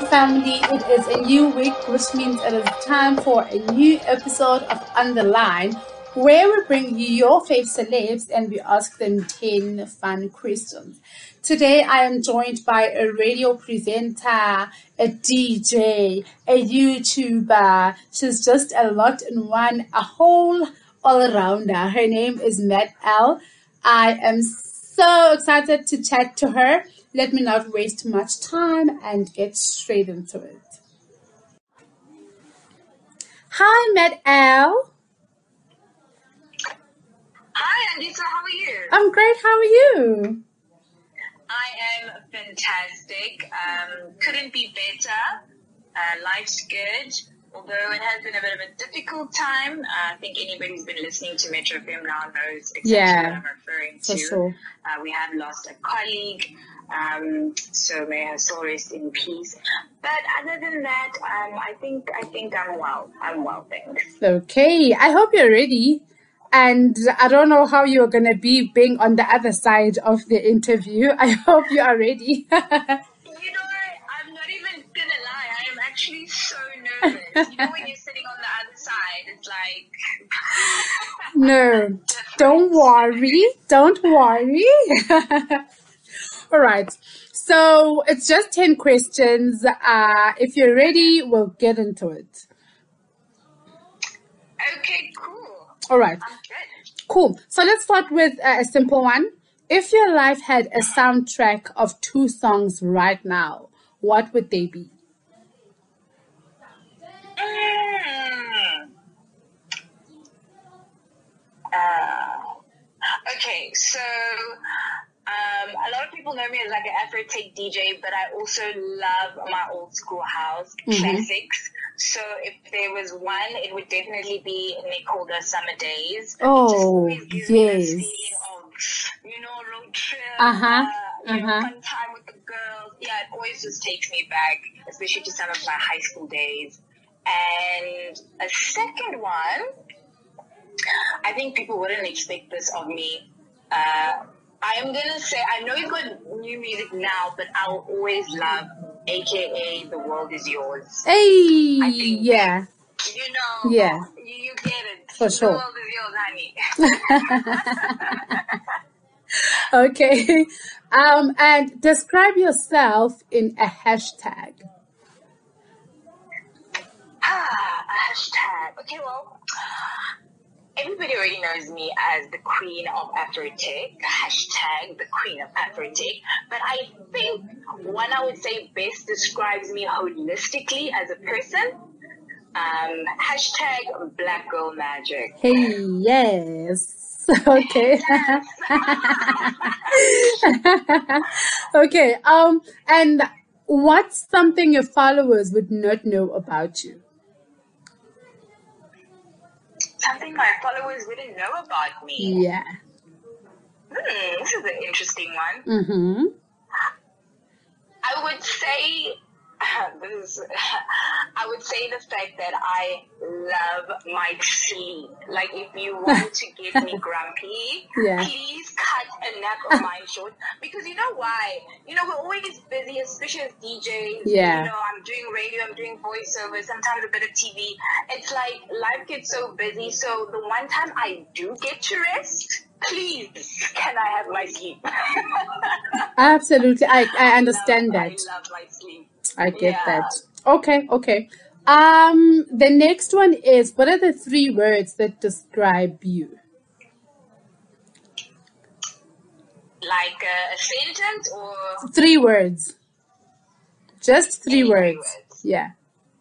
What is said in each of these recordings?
family. It is a new week, which means it is time for a new episode of On the Line, where we bring you your fave celebs and we ask them 10 fun questions. Today, I am joined by a radio presenter, a DJ, a YouTuber. She's just a lot in one, a whole all-rounder. Her name is Matt L. I am so excited to chat to her. Let me not waste much time and get straight into it. Hi, Matt L. Hi, Andisa. How are you? I'm great. How are you? I am fantastic. Couldn't be better. Life's good. Although it has been a bit of a difficult time. I think anybody who's been listening to Metro FM now knows exactly what I'm referring to. For sure. We have lost a colleague. So may her soul rest in peace. But other than that, I think I'm well. I'm well, thanks. Okay. I hope you're ready. And I don't know how you're going to be being on the other side of the interview. I hope you are ready. You know, I'm not even going to lie. I am actually so nervous. You know, when you're sitting on the other side, it's like... No, don't worry. Don't worry. All right. So it's just 10 questions. If you're ready, we'll get into it. Okay, cool. All right. I'm good. Cool. So let's start with a simple one. If your life had a soundtrack of 2 songs right now, what would they be? Okay, so a lot of people know me as like an Afro-tech DJ, but I also love my old school house classics. So if there was one, it would definitely be Nick Holder Summer Days. Oh, it just always gives me this feeling of, road trip, fun time with the girls. Yeah, it always just takes me back, especially to some of my high school days. And a second one, I think people wouldn't expect this of me. I am going to say, I know you've got new music now, but I'll always love AKA The World Is Yours. Hey, I think, yeah. Yeah. You get it. For sure. The world is yours, honey. Okay. And describe yourself in a hashtag. A hashtag. Okay, well, everybody already knows me as the queen of Afro-tech, hashtag the queen of Afro-tech. But I think one I would say best describes me holistically as a person. Hashtag Black Girl Magic. Hey, yes. Okay. Okay. And what's something your followers would not know about you? Something my followers wouldn't know about me. Yeah. This is an interesting one. Mm-hmm. I would say I would say the fact that I love my sleep. Like, if you want to get me grumpy, please cut a nap of mine short. Because you know why? We're always busy, especially as DJs. Yeah. I'm doing radio, I'm doing voiceover, sometimes a bit of TV. It's like life gets so busy. So the one time I do get to rest, please, can I have my sleep? Absolutely. I understand that. I love my sleep. I get that. Okay. The next one is, what are the 3 words that describe you? Like a sentence or? 3 words. Just 3 words. Yeah.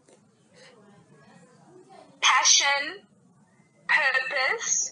Passion, purpose,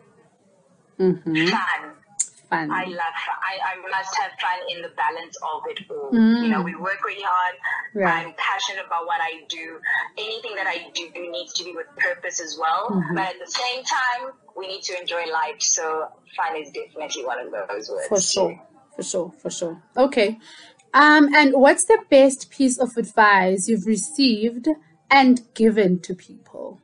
fun. I love fun. I must have fun in the balance of it all. We work really hard. Right. I'm passionate about what I do. Anything that I do needs to be with purpose as well. But at the same time, we need to enjoy life. So fun is definitely one of those words. For sure. Okay. And what's the best piece of advice you've received and given to people?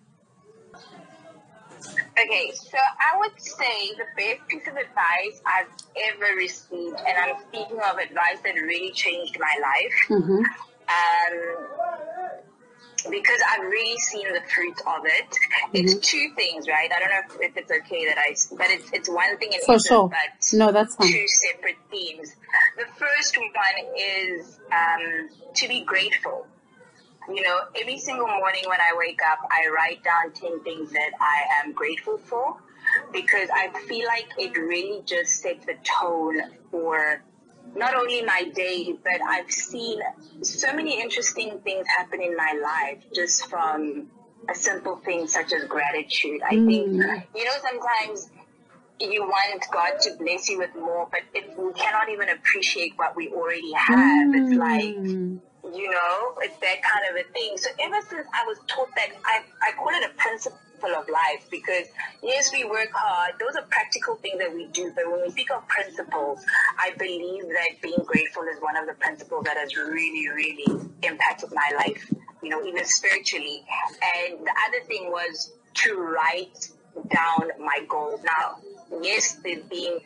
Okay, so I would say the best piece of advice I've ever received, and I'm speaking of advice that really changed my life, because I've really seen the fruit of it. It's two things, right? I don't know if it's okay but it's one thing in For sure. but no, that's fine. two separate themes. The first one is to be grateful. You know, every single morning when I wake up, I write down 10 things that I am grateful for, because I feel like it really just sets the tone for not only my day, but I've seen so many interesting things happen in my life just from a simple thing such as gratitude. I think, you know, sometimes you want God to bless you with more, but if we cannot even appreciate what we already have, it's like, you know, it's that kind of a thing. So ever since I was taught that, I call it a principle of life, because yes, we work hard. Those are practical things that we do. But when we speak of principles, I believe that being grateful is one of the principles that has really, really impacted my life, you know, even spiritually. And the other thing was to write down my goals. Now, yes, there's being,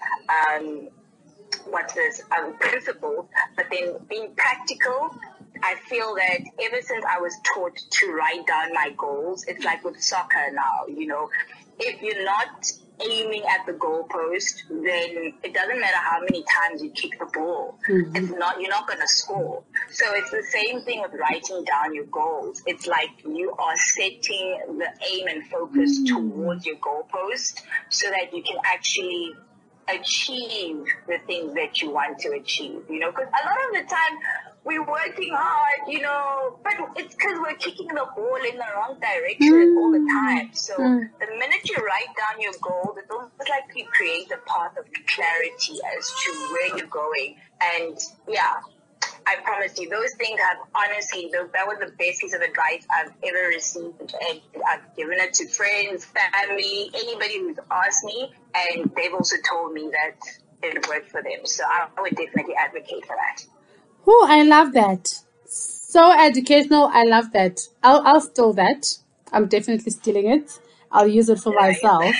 principles, but then being practical, I feel that ever since I was taught to write down my goals, it's like with soccer now, you know, if you're not aiming at the goalpost, then it doesn't matter how many times you kick the ball. You're not going to score. So it's the same thing with writing down your goals. It's like you are setting the aim and focus towards your goalpost so that you can actually achieve the things that you want to achieve, you know, because a lot of the time we're working hard, you know, but it's because we're kicking the ball in the wrong direction all the time. So the minute you write down your goals, it's almost like you create a path of clarity as to where you're going. And yeah, I promise you, those things have honestly, that was the best piece of advice I've ever received. And I've given it to friends, family, anybody who's asked me, and they've also told me that it worked for them. So I would definitely advocate for that. Oh, I love that. So educational. I love that. I'll steal that. I'm definitely stealing it. I'll use it for myself.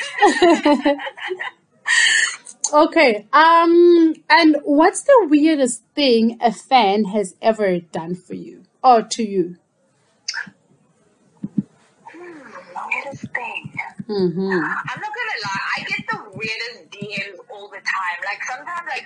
Okay. And what's the weirdest thing a fan has ever done for you or to you? Weirdest thing. I'm not gonna lie. I get the weirdest DMs all the time. Like sometimes I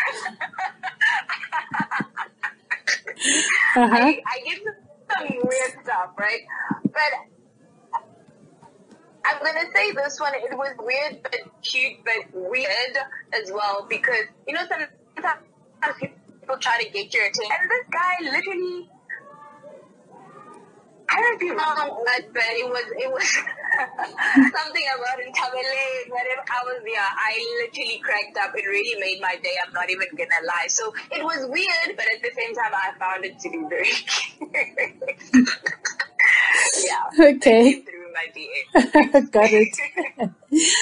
get, I get some weird stuff, right? But I'm gonna say this one. It was weird, but cute, but weird as well, because you know sometimes people try to get your attention, and this guy literally. I don't be wrong, but it was something about in Tamale. Whenever I was there, I literally cracked up. It really made my day. I'm not even gonna lie. So it was weird, but at the same time, I found it to be very cute. Yeah. Okay. Through my DM. Got it.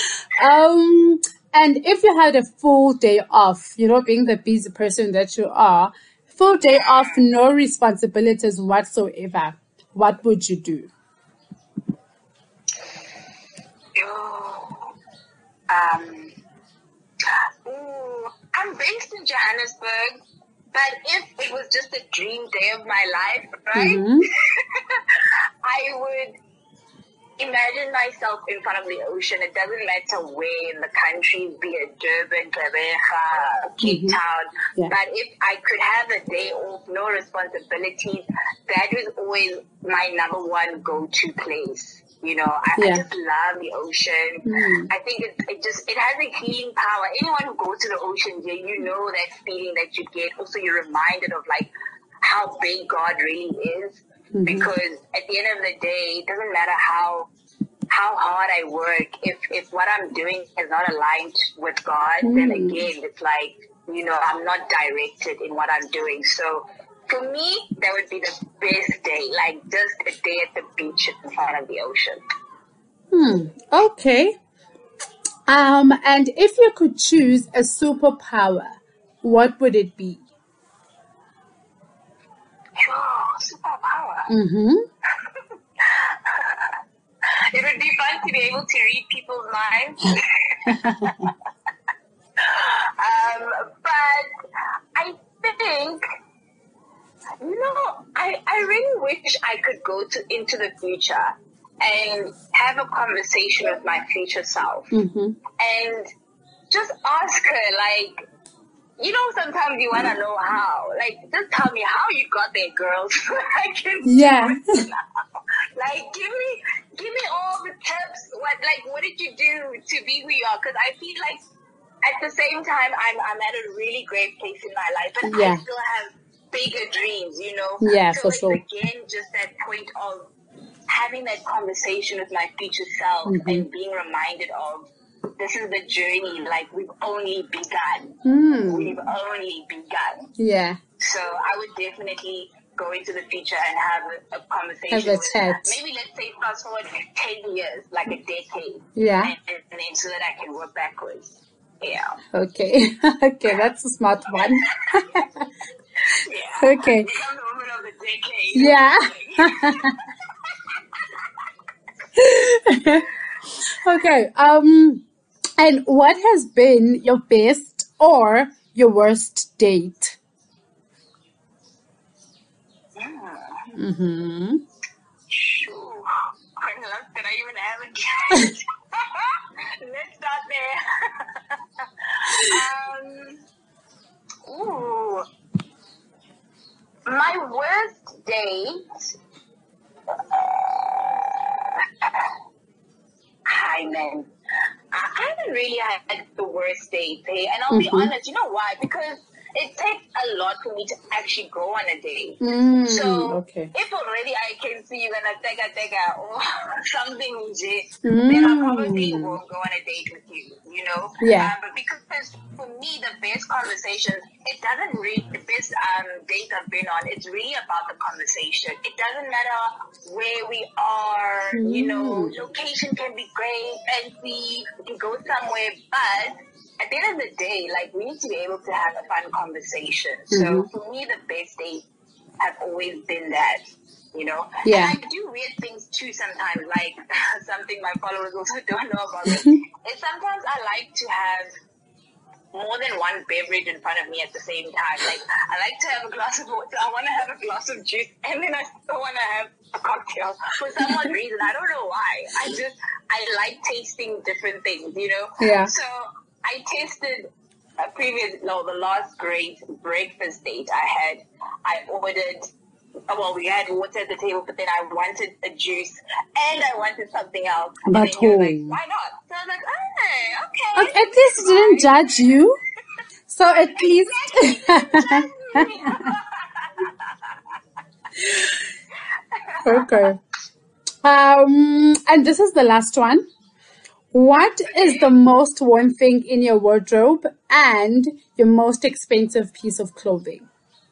And if you had a full day off, you know, being the busy person that you are, full day off, no responsibilities whatsoever, what would you do? I'm based in Johannesburg, but if it was just a dream day of my life, right? I would imagine myself in front of the ocean. It doesn't matter where in the country, be it Durban, Gqeberha, Cape Town. Yeah. But if I could have a day off, no responsibilities, that was always my number one go-to place. You know, I just love the ocean. I think it has a healing power. Anyone who goes to the ocean, you know that feeling that you get. Also, you're reminded of like how big God really is. Because at the end of the day, it doesn't matter how hard I work. If what I'm doing is not aligned with God, then again, it's like, you know, I'm not directed in what I'm doing. So for me, that would be the best day, like just a day at the beach in front of the ocean. Okay. And if you could choose a superpower, what would it be? Superpower. It would be fun to be able to read people's minds. But I think, you know, I I really wish I could go into the future and have a conversation with my future self and just ask her, like, you know, sometimes you want to know how. Like, just tell me how you got there, girls. I can do it now. Like, give me all the tips. What did you do to be who you are? Because I feel like at the same time, I'm at a really great place in my life, but I still have bigger dreams, you know? Yeah, so for it's sure. Again, just that point of having that conversation with my future self and being reminded of this is the journey, like we've only begun. We've only begun. Yeah. So I would definitely go into the future and have a conversation have a with chat. Maybe let's say fast forward 10 years, like a decade. Yeah. And then so that I can work backwards. Yeah. Okay. Okay, that's a smart one. Yeah. Okay. Become the woman of the decade. Yeah. Okay. And what has been your best or your worst date? Sure. Did I even have a date? Let's start there. Ooh. My worst date. Hi, man. I haven't really had the worst date, hey? And I'll be honest, you know why? Because it takes a lot for me to actually go on a date. So if already I can see you're gonna take or something, then I probably won't go on a date with you, you know? Yeah. But because for me, the best conversations, it doesn't really, the best date I've been on, it's really about the conversation. It doesn't matter where we are, you know, location can be great, fancy, we can go somewhere, but at the end of the day, like, we need to be able to have a fun conversation. So for me, the best dates have always been that, you know? Yeah. And I do weird things too sometimes, like something my followers also don't know about me. Is sometimes I like to have more than one beverage in front of me at the same time. Like, I like to have a glass of water, I want to have a glass of juice, and then I still want to have a cocktail for some odd reason. I don't know why. I like tasting different things, you know? Yeah. So I tasted the last great breakfast date I had. I ordered, we had water at the table, but then I wanted a juice and I wanted something else. But and then like, why not? So I was like, okay. At least didn't judge you. So at least. Okay. And this is the last one. What is the most worn thing in your wardrobe and your most expensive piece of clothing?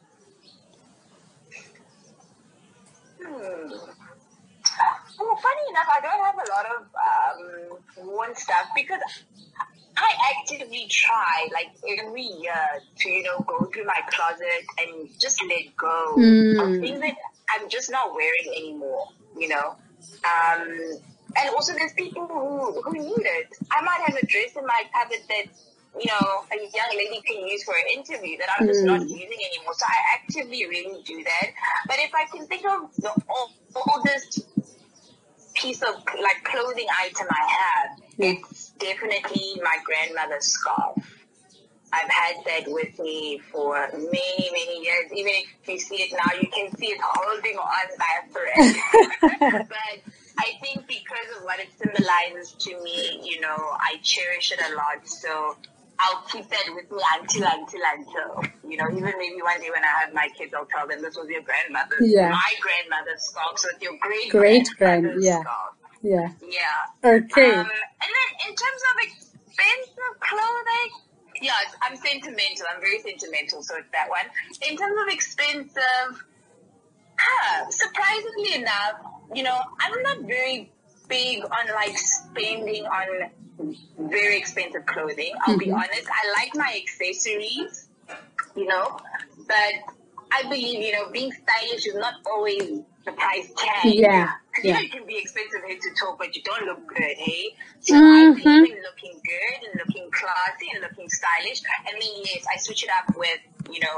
Well, funny enough, I don't have a lot of worn stuff because I actively try, like, every year to, you know, go through my closet and just let go of things that I'm just not wearing anymore, you know. And also there's people who need it. I might have a dress in my cupboard that, you know, a young lady can use for an interview that I'm just not using anymore. So I actively really do that. But if I can think of the oldest piece of, like, clothing item I have, it's definitely my grandmother's scarf. I've had that with me for many, many years. Even if you see it now, you can see it holding on by a thread. But I think because of what it symbolizes to me, you know, I cherish it a lot. So I'll keep that with me until, you know, even maybe one day when I have my kids, I'll tell them this was your grandmother's, my grandmother's scarf. So it's your great-grandmother's scarf. Yeah. Okay. Okay. And then in terms of expensive clothing, yes, I'm sentimental. I'm very sentimental, so it's that one. In terms of expensive, surprisingly enough, you know, I'm not very big on, like, spending on very expensive clothing. I'll be honest. I like my accessories, you know, but I believe, you know, being stylish is not always the price tag. Yeah. You know, you can be expensive head to toe, but you don't look good, hey? So I believe in looking good and looking classy and looking stylish. And then, yes, I switch it up with, you know,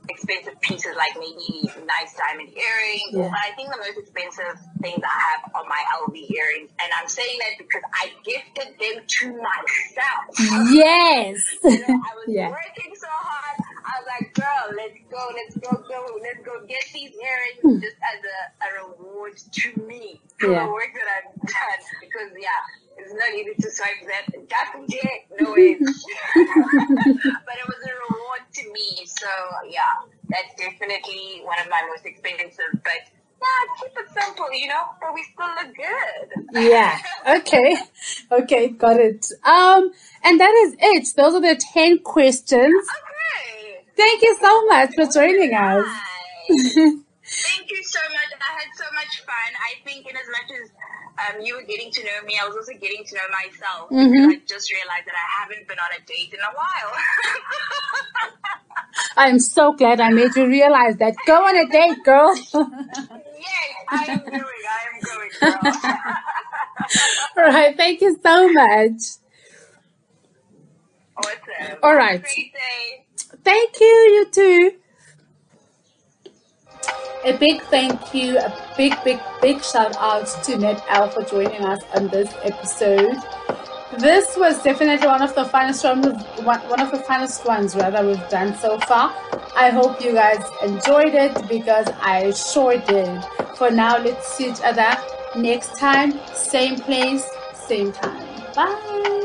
expensive pieces, like maybe nice diamond earrings. Yeah. But I think the most expensive things I have are my LV earrings. And I'm saying that because I gifted them to myself. Yes. I was working so hard. I was like, girl, let's go get these earrings just as a reward to me for the work that I've done. Because, it's not easy to swipe that. That's it. No way. But it was a reward to me. So, that's definitely one of my most expensive. But, keep it simple, but we still look good. Yeah. Okay, got it. And that is it. Those are the 10 questions. Okay. Thank you so much for joining us. Thank you so much. I had so much fun. I think in as much as you were getting to know me, I was also getting to know myself. Because I just realized that I haven't been on a date in a while. I'm so glad I made you realize that. Go on a date, girl. Yes, I am going, girl. All right, thank you so much. Awesome. All right. Have a great day. Thank you, you too. A big thank you, a big shout out to NetL for joining us on this episode. This was definitely one of the funnest ones we've done so far. I hope you guys enjoyed it because I sure did. For now, let's see each other next time, same place, same time. Bye.